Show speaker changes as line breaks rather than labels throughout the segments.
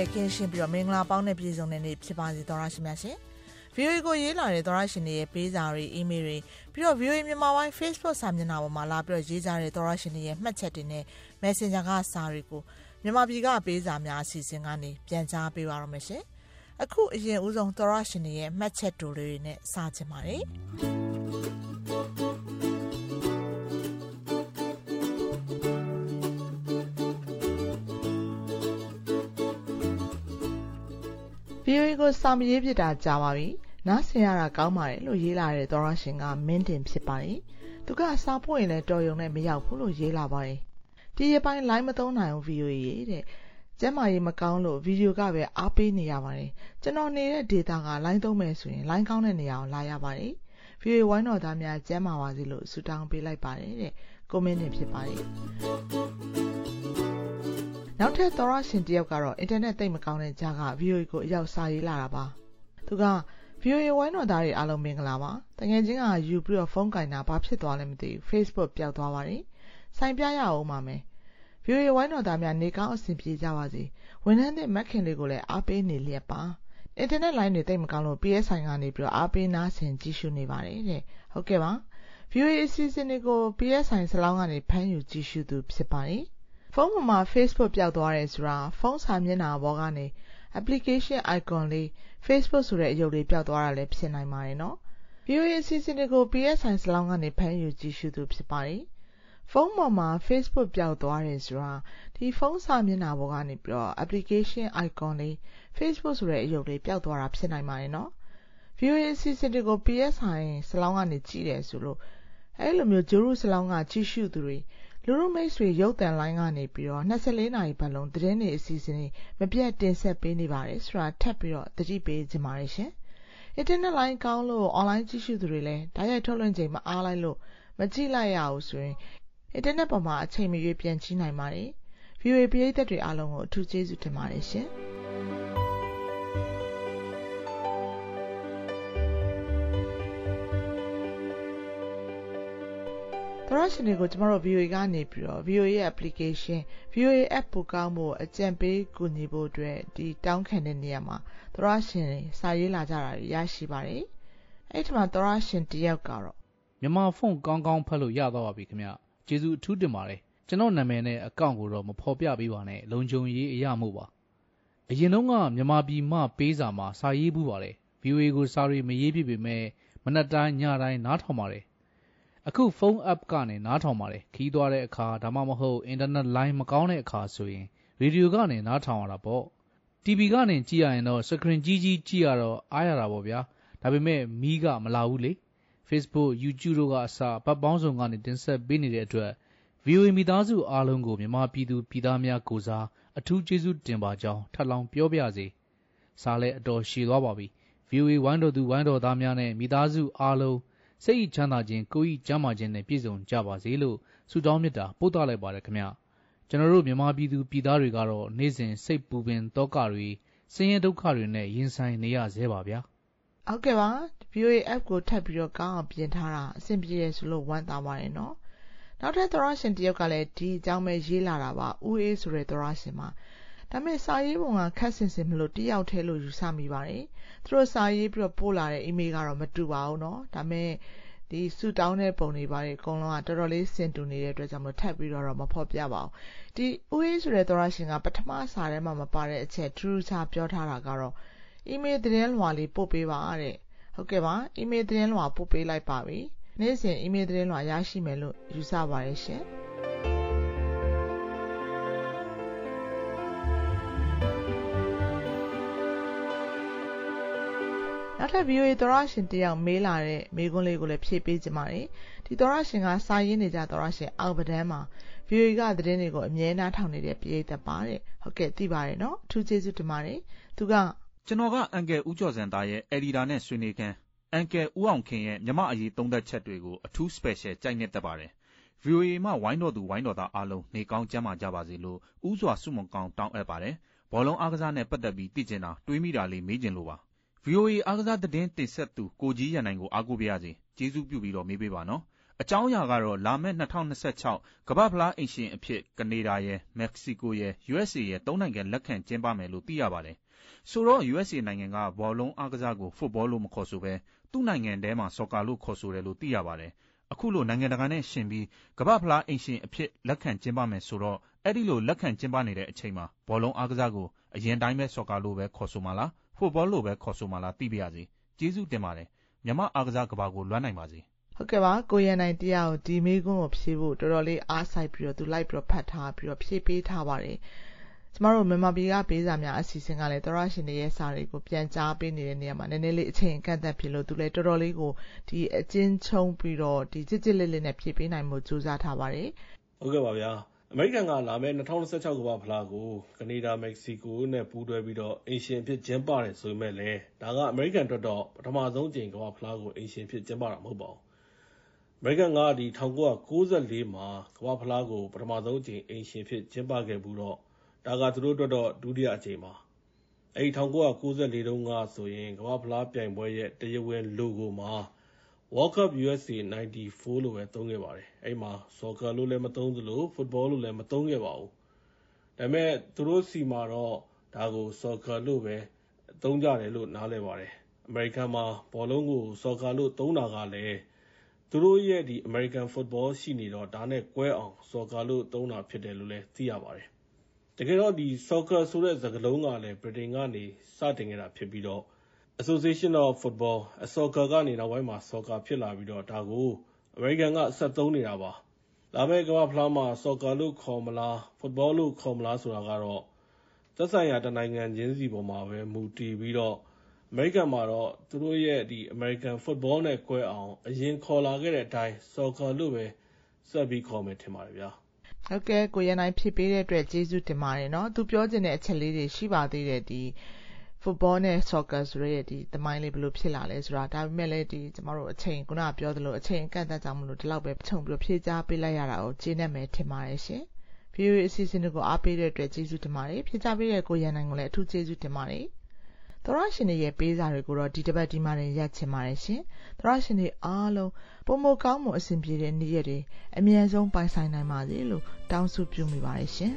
နဲ့ကင်းရှင်းပြီးတော့မင်္ဂလာပေါင်းနဲ့ပြည့်စုံတဲ့နေ့ဖြစ်ပါစေသောရရှိမြတ်ရှင် VOA ကိုရေးလာတဲ့သောရရှင်တွေရဲ့ပေးစာတွေ email တွေပြီးတော့ VOA မြန်မာပိုင်း Facebook စာမျက်နှာပေါ်မှာလာပြီးတော့ရေးကြတဲ့သောရရှင်တွေရဲ့မှတ်ချက်တွေနဲ့ Messenger ကစာတွေကိုမြန်မာပြည်ကပေးစာများအစီအစဉ်ကနေပြန်ကြားပေးပါရမယ်ရှင်အခုအရင်ဦးဆုံးသောရရှင်တွေရဲ့မှတ်ချက်တူတွေနဲ့စချင်ပါတယ်VOA ကိုစာမရေးပြတာကြာပါပြီ။နားဆင်ရတာကောင်းပါတယ်လို့ရေးလာတဲ့သောရရှင်ကမင်းတင်ဖြစ်ပါတယ်။သူကစာပို့ရင်လည်းတော်ရုံနဲ့မရောက်ဘူးလို့ရေးလာပါတယ်။ဒီရပိုင်း line မသုံးနိုင်ဘူး VOA တဲ့။ကျမ်းမာရေးမကောင်းလို့ဗီဒီယိုကပဲအားပေးနေရပါတယ်။ကျွန်တော်နေတဲ့ data က line သုံးမယ်ဆိုရင် line ကောင်းတဲ့နေရာကိုလာရပါတယ်။ VOA ဝိုင်းတော်သားများကျမ်းမာပါစေလို့ဆုတောင်းပေးလိုက်ပါတယ်တဲ့။ကိုမင်းတင်ဖြစ်ပါတယ်။နောက်ထပ်သောရရှင်တယောက်ကတော့အင်တာနက်သိပ်မကောင်းတဲ့ကြားက VOA ကိုအရောက်စာရေးလာတာပါသူက VOA ဝိုင်းတော်သားတွေအားလုံးမင်္ဂလာပါတကယ်ချင်းကယူပြီးတော့ဖုန်းကင်တာဘာဖြစ်သွားလဲမသိဘူး Facebook ပျောက်သွားပါတယ်စိုင်းပြရအောင်ပါမယ် VOA ဝိုင်းတော်သားများနေကောင်းအဆင်ပြေကြပါစေဝန်ထမ်းတဲ့မက်ခင်လေးကိုလည်းအားပေးနေလျက်ပါအင်တာနက်လိုင်းတွေသိပ်မကောင်းလို့ PSI ကနေပြီးတော့အားပေးနားဆင်ကြည့်ရှုနေပါတယ်တဲ့ဟုတ်ကဲ့ပါ VOA အစီအစဉ်တွေကို PSI စလောင်းကနေဖမ်းယူကြည့်ရှုသူဖြစ်ပါတယ်ဖုန်းပေါ်မှာ Facebook ပျောက်သွားတယ်ဆိုတာဖုန်းစာမျက်နှာပေါ်ကနေ application icon လေး Facebook ဆိုတဲ့အရုပ်လေးပျောက်သွားတာလည်းဖြစ်နိုင်ပါတယ်နော် VOA အစီအစဉ်တွေကို PSI စလောင်းကနေဖမ်းယူကြည့်ရှုသူဖြစ်ပါတယ်ဖုန်းပေါ်မှာ Facebook ပျောက်သွားတယ်ဆိုတာဒီဖုန်းစာမျက်နှာပေါ်ကနေပြီးတော့ application icon လေး Facebook ဆိုတဲ့အရုပ်လေးပျောက်သွားတာဖြစ်နိုင်ပါတယ်နော် VOA အစီအစဉ်တွေကို PSI စလောင်းကနေကြည့်တယ်ဆိုလို့အဲ့လိုမျိုးဂျိုရုစလောင်းကကြည့်ရှုသူတွေလူလူမိတ်ဆွေရုပ်သံလိုင်းကနေပြီးတော့24နာရီပတ်လုံးသတင်းတွေအစီအစဉ်တွေမပြတ်တင်ဆက်ပေးနေပါတယ်ဆိုတာထပ်ပြီးတော့သတိပေးခြင်းပါတယ်ရှင်။ Internet လိုင်းကောင်းလို့ online ကြည့်ရှုသူတွေလည်းဓာတ်ရိုက်ထုတ်လွှင့်ချိန်မအားလိုက်လို့မကြည့်လိုက်ရဘူးဆိုရင် Internet ပေါ်မှာအချိန်မရွေးပြန်ကြည့်နိုင်ပါတယ်။ VOA ပရိသတ်တွေအားလုံးကိုအထူးကျေးဇူးတင်ပါတယ်ရှင်။သောရရှင်တွေကိုကျမတို့ VOA ကနေပြီးတော့ VOA ရဲ့ application VOA app ပို့ကောင်းဖို့အကြံပေးကူညီဖို့အတွက်ဒီတောင်းခံတဲ့နေရာမှာသောရရှင်တွေစာရေးလာကြတာရရှိပါတယ်အဲ့ဒီမှာသောရရှင်တယောက်ကတော့
မြန်မာဖုန်းကောင်းကောင်းဖတ်လို့ရသွားပါပြီခင်ဗျကျေးဇူးအထူးတင်ပါတယ်ကျွန်တော်နာမည်နဲ့အကောင့်ကိုတော့မဖော်ပြပေးပါနဲ့လုံခြုံရေးအရာမို့ပါအရင်တော့ကမြန်မာပြည်မှပေးစာမှာစာရေးဘူးပါတယ် VOA ကိုစာတွေမရေးပြပေမဲ့မနက်တိုင်းညတိုင်းနားထောင်ပါတယ်အခုဖုန်း app ကနေနားထောင်ပါတယ်ခီးသွားတဲ့အခါဒါမှမဟုတ်အင်တာနက်လိုင်းမကောင်းတဲ့အခါဆိုရင်ရေဒီယိုကနေနားထောင်ရတာပေါ့ TV ကနေကြည့်ရရင်တော့ screen ကြီးကြီးကြည့်ရတော့အားရတာပေါ့ဗျာဒါပေမဲ့မီးကမလာဘူးလေ Facebook YouTube တို့ကအစဘတ်ပေါင်းစုံကနေတင်ဆက်ပေးနေတဲ့အတွက် VOA မိသားစုအားလုံးကိုမြန်မာပြည်သူပြည်သားများကိုစားအထူးကျေးဇူးတင်ပါကြောင်းထပ်လောင်းပြောပြစေစားလဲအတော်ရှည်သွားပါပြီ VOA ဝိုင်းတော်သူဝိုင်းတော်သားများနဲ့မိသားစုအားလုံးစိတ်ချမ်းသာခြင်းကိုယ်ဤကျမ်းမာခြင်းနဲ့ပြည့်စုံကြပါစေလို့ဆုတောင်းမေတ္တာပို့သလိုက်ပါတယ်ခင်ဗျကျွန်တော်တို့မြန်မာပြည်သူပြည်သားတွေကတော့နေ့စဉ်စိတ်ပူပင်တောကတွေဆင်းရဲဒုက္ခတွေနဲ့ရင်ဆိုင်နေရဆဲပါဗျာ
ဟုတ်ကဲ့ပါ VOA app ကိုထပ်ပြီးတော့ကောင်းအောင်ပြင်ထားတာအဆင်ပြေရဆိုလို့ဝမ်းသာပါတယ်နော်နောက်ထပ်သောရရှင်တယောက်ကလည်းဒီအကြောင်းပဲရေးလာတာပါဦးအေးဆိုတဲ့သောရရှင်မှာဒါပေမဲ့စာရေးပုံကခက်ဆင်ဆင်မလို့တယောက်တည်းလို့ယူဆမိပါတယ်သူတို့စာရေးပြီးတော့ပို့လာတဲ့ email ကတော့မတူပါဘူးเนาะဒါပေမဲ့ဒီစုတောင်းတဲ့ပုံတွေပါတယ်အကုန်လုံးကတော်တော်လေးစင်တူနေတဲ့အတွက်ကြောင့်မထပ်ပြီးတော့မဖော်ပြပါဘူးဒီဦးအေးဆိုတဲ့သောရရှင်ကပထမစာထဲမှာမပါတဲ့အချက်ထူးထူးခြားပြောထားတာကတော့ email သတင်းလွှာလေးပို့ပေးပါတဲ့ဟုတ်ကဲ့ပါ email သတင်းလွှာပို့ပေးလိုက်ပါပြီနေ့စဉ် email သတင်းလွှာရရှိမယ်လို့ယူဆပါတယ်ရှင်နောက်ထပ် VOA သောရရှင်တယောက်မေးလာတဲ့မေးခွန်းလေးကိုလည်းဖြည့်ပေးကြပါမယ်ဒီသောရရှင်ကစာရင်းနေကြသောရရှင်အောက်ပဒန်းမှာ VOA ကသတင်းတွေကိုအမြဲနားထောင်နေတဲ့ပရိသတ်ပါတဲ့ဟုတ်ကဲ့သိပါတယ်နော်အထူးကျေးဇူးတင်ပါတယ်သူက
ကျွန်တော်ကအန်ကယ်ဦးကျော်စံသားရဲ့ editor နဲ့ဆွေးနွေးခန်းအန်ကယ်ဦးအောင်ခင်ရဲ့မြမအရေးသုံးသက်ချက်တွေကိုအထူး special ကြိုက်နေတတ်ပါတယ် VOA မှာဝိုင်းတော်သူဝိုင်းတော်သားအားလုံးနေကောင်းကျန်းမာကြပါစေလို့ဦးစွာဆုမွန်ကောင်းတောင်းအပ်ပါတယ်ဘောလုံးအားကစားနဲ့ပတ်သက်ပြီးသိချင်တာတွေးမိတာလေးမေးချင်လို့ပါ VOA အားကစားသတင်းတင်ဆက်သူကိုကြီးရန်နိုင်ကိုအားကိုးပြရစီကျေးဇူးပြုပြီးတော့မေးပေးပါနော်အကြောင်းအရာကတော့လာမယ့်2026ကမ္ဘာ့ဖလားအိမ်ရှင်အဖြစ်ကနေဒါရယ်မက္ကဆီကိုရယ် USA ရယ်၃နိုင်ငံလက်ခံကျင်းပမယ်လို့သိရပါတယ်ဆိုတော့ USA နိုင်ငံကဘောလုံးအားကစားကိုဖုတ်ဘောလို့မခေါ်ဆိုပဲသူ့နိုင်ငံထဲမှာဆော်ကာလို့ခေါ်ဆိုတယ်လို့သိရပါတယ်အခုလိုနိုင်ငံတကာနဲ့ရှင်ပြီးကမ္ဘာ့ဖလားအိမ်ရှင်အဖြစ်လက်ခံကျင်းပမယ်ဆိုတော့အဲ့ဒီလိုလက်ခံကျင်းပနေတဲ့အချိန်မှာဘောလုံးအားကစားကိုအရင်တိုင်းပဲဆော်ကာလို့ပဲခေါ်ဆိုမှာလားဖုတ်ဘောလို့ပဲခေါ်ဆိုမှာလားသိပါရစေကျေးဇူးတင်ပါတယ်မြန်မာအားကစားကမ္ဘာကိုလွှမ်းနိုင်ပါစေ
ဟုတ်ကဲ့ပါကိုရန်နိုင်တရားကိုဒီမေးခွန်းကိုဖြေဖို့တော်တော်လေးအားစိုက်ပြီးတော့သူလိုက်ပြီးတော့ဖတ်ထားပြီးတော့ဖြေပေးထားပါတယ်ကျမတို့မြန်မာပြည်ကပေးစာများအစီအစဉ်ကလည်းသောရရှင်တွေရဲ့စာတွေကိုပြန်ကြားပေးနေတဲ့နေရာမှာနည်းနည်းလေးအချိန်ကန့်သတ်ဖြစ်လို့သူလည်းတော်တော်လေးကိုဒီအချင်းချုံပြီးတော့ဒီကြစ်ကြစ်လေးလေးနဲ့ဖြေပေးနိုင်မှုစူးစမ်းထားပါတယ်
ဟုတ်ကဲ့ပါဗျာအမေရိကန်ကလာမယ့်2026ကမ္ဘာ့ဖလားကိုကနေဒါမက္ကဆီကိုနဲ့ပူးတွဲပြီးတော့အိမ်ရှင်ဖြစ်ကျင်းပတယ်ဆိုပေမဲ့လည်းဒါကအမေရိကန်အတွက်တော့ပထမဆုံးကြိမ်ကမ္ဘာ့ဖလားကိုအိမ်ရှင်ဖြစ်ကျင်းပတာမဟုတ်ပါဘူးအမေရိကန်ကဒီ1994မှာကမ္ဘာ့ဖလားကိုပထမဆုံးကြိမ်အိမ်ရှင်ဖြစ်ကျင်းပခဲ့ပြီးတော့ဒါကသူတို့အတွက်တော့ဒုတိယအကြိမ်ပါအဲဒီ1994တုန်းကဆိုရင်ကမ္ဘာ့ဖလားပြိုင်ပွဲရဲ့တရားဝင် logo မှာ World Cup USA 94လို့ပဲသုံးခဲ့ပါတယ်အဲဒီမှာ soccer လို့လည်းမသုံးသလို football လို့လည်းမသုံးခဲ့ပါဘူးဒါပေမဲ့သူတို့စီမှာတော့ဒါကို soccer လို့ပဲသုံးကြတယ်လို့နားလည်ပါတယ်အမေရိကန်မှာဘောလုံးကို soccer လို့သုံးတာကလည်းသူတို့ရဲ့ဒီ American football ရှိနေတော့ဒါနဲ့ကွဲအောင် soccer လို့သုံးတာဖြစ်တယ်လို့လည်းသိရပါတယ်တကယ်တော့ဒီ soccer ဆိုတဲ့စကားလုံးကလည်းဗြိတိန်ကနေစတင်ခဲ့တာဖြစ်ပြီးတော့ Association of Football Soccer ကနေနောက်ပိုင်းမှာ soccer ဖြစ်လာပြီးတော့ဒါကိုအမေရိကန်ကဆက်သုံးနေတာပါလာမယ့်ကမ္ဘာ့ဖလားမှာ soccer လို့ခေါ်မလား football လို့ခေါ်မလားဆိုတာကတော့သက်ဆိုင်ရာတနိုင်ငံချင်းစီပေါ်မှာပဲမူတည်ပြီးတော့အမေရိကန်မှာတော့သူတို့ရဲ့ဒီ American football နဲ့ကွဲအောင်အရင်ခေါ်လာခဲ့တဲ့အတိုင်း soccer လို့ပဲဆက်ပြီးခေါ်မယ်ထင်ပါတယ်ဗျာ
ဟုတ်ကဲ့ကိုရန်နိုင်ဖြည့်ပေးတဲ့အတွက်ကျေးဇူးတင်ပါတယ်เนาะသူပြောချင်တဲ့အချက်လေးတွေရှိပါသေးတယ်ဒီ football နဲ့ soccer ဆိုရဲဒီသမိုင်းလေးဘယ်လိုဖြစ်လာလဲဆိုတာဒါပေမဲ့လည်းဒီကျမတို့အချိန်ခုနကပြောသလိုအချိန်အကန့်အသတ်ကြောင့်မလို့ဒီလောက်ပဲခြုံပြီးဖြည့်ကြားပေးလိုက်ရတာကိုကျေးနပ်မယ်ထင်ပါတယ်ရှင် VOA အစီအစဉ်တွေကိုအားပေးတဲ့အတွက်ကျေးဇူးတင်ပါတယ်ဖြည့်ကြားပေးတဲ့ကိုရန်နိုင်ကိုလည်းအထူးကျေးဇူးတင်ပါတယ်သောရရှင်တွေရဲ့ပေးစာတွေကိုတော့ဒီတစ်ပတ်ဒီမှာတင်ရက်ချင်ပါတယ်ရှင်သောရရှင်တွေအားလုံးပုံမကောင်းမှုအဆင်ပြေတဲ့နေ့ရက်တွေအမြဲဆုံးပိုင်ဆိုင်နိုင်ပါစေလို့တောင်းဆုပြုမိပါတယ်ရှင်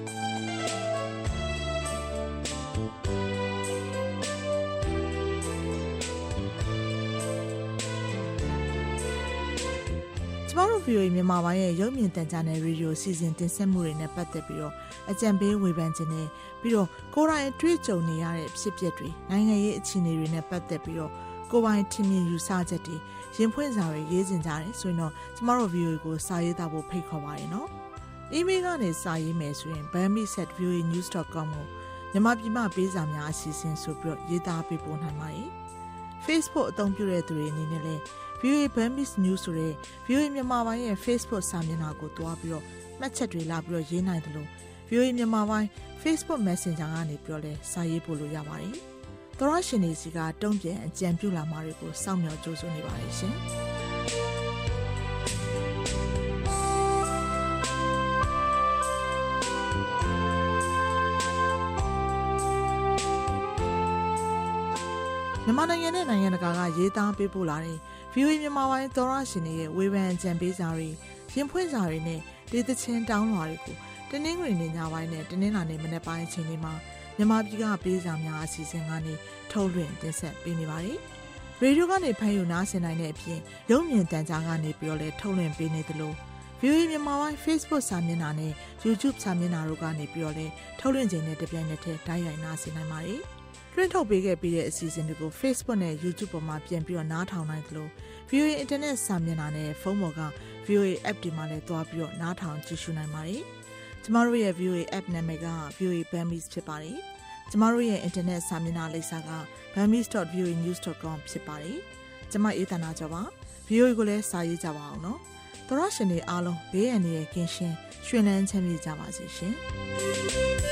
ကျမတို့ VOA မြန်မာပိုင်းရဲ့ရုပ်မြင်သံကြားနယ်ရေဒီယိုစီစဉ်တင်ဆက်မှုတွေနဲ့ပတ်သက်ပြီးတော့အကြံပေးဝေဖန်ခြင်းနဲ့ပြီးတော့ကိုယ်တိုင်တွေ့ကြုံနေရတဲ့ဖြစ်ပျက်တွေနိုင်ငံရေးအခြေအနေတွေနဲ့ပတ်သက်ပြီးတော့ကိုယ်ပိုင်ထင်မြင်ယူဆချက်တွေရင်ဖွင့်စာတွေရေးစင်ကြတယ်ဆိုရင်တော့ကျမတို့ VOA ကိုစာရေးသားဖို့ဖိတ်ခေါ်ပါတယ်နော်။ email ကနေစာရေးမယ်ဆိုရင် bami@voanews.com ကိုမြန်မာပြည်မှာပေးစာများအစီအစဉ်ဆိုပြီးတော့ရေးသားပေးပို့နိုင်ပါတယ်။ Facebook အသုံးပြုတဲ့သူတွေအနေနဲ့လည်းVOA Burmese News ဆိုတဲ့ VOA မြန်မာပိုင်းရဲ့ Facebook စာမျက်နှာကိုတွားပြီးတော့မှတ်ချက်တွေလာပြီးတော့ရေးနိုင်တယ်လို့ VOA မြန်မာပိုင်း Facebook Messenger ကနေပြီးတော့လည်းစာရေးပို့လို့ရပါတယ်။သောရရှင်တွေစီကတုံ့ပြန်အကြံပြုလာမှာတွေကိုစောင့်မျှော်ကြိုးစွနေပါတယ်ရှင်။မြန်မာနိုင်ငံနဲ့နိုင်ငံတကာကရေးသားပေးပို့လာတဲ့ VOA မြန်မာပိုင်းသောရရှင်တွေရဲ့ဝေဖန်အကြံပေးစာတွေရင်ဖွင့်စာတွေနဲ့ဒေသချင်းတောင်းလွှာတွေကိုတနင်္ဂနွေနေ့ညပိုင်းနဲ့တနင်္လာနေ့မနက်ပိုင်းအချိန်တွေမှာမြန်မာပြည်ကပေးစာများအစီအစဉ်ကနေထုတ်လွှင့်တင်ဆက်ပေးနေပါတယ်။ရေဒီယိုကနေဖမ်းယူနားဆင်နိုင်တဲ့အပြင်ရုပ်မြင်သံကြားကနေပြီးတော့လည်းထုတ်လွှင့်ပေးနေသလို VOA မြန်မာပိုင်း Facebook စာမျက်နှာနဲ့ YouTube စာမျက်နှာတို့ကနေပြီးတော့လည်းထုတ်လွှင့်ခြင်းနဲ့တပြိုင်နက်တည်းတိုက်ရိုက်နားဆင်နိုင်ပါတယ်။လွှင့်ထုတ်ပေးခဲ့ပြီးတဲ့အစီအစဉ်တွေကို Facebook နဲ့ YouTube ပေါ်မှာပြန်ပြီးတော့နားထောင်နိုင်သလို VOA Internet စာမျက်နှာနဲ့ဖုန်းပေါ်က VOA App ဒီမှာလည်းတွားပြီးတော့နားထောင်ကြည့်ရှုနိုင်ပါတယ်။ကျမတို့ရဲ့ VOA App နာမည်က VOA Burmese ဖြစ်ပါတယ်။ကျမတို့ရဲ့ Internet စာမျက်နှာလိပ်စာက burmese.voanews.com ဖြစ်ပါတယ်။ကျမအေးသနာကျော်ပါ။ VOA ကိုလည်းစာရေးကြပါအောင်နော်။သောရရှင်တွေအားလုံးဘေးအန္တရာယ်ကင်းရှင်းရွှင်လန်းချမ်းမြေ့ကြပါစေရှင်။